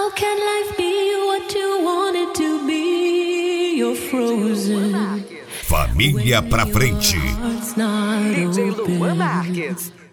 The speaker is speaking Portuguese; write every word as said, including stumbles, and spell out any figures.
How can life be what you want it to be? You're frozen. Família pra frente. Heart's not D J open. Luan Marques.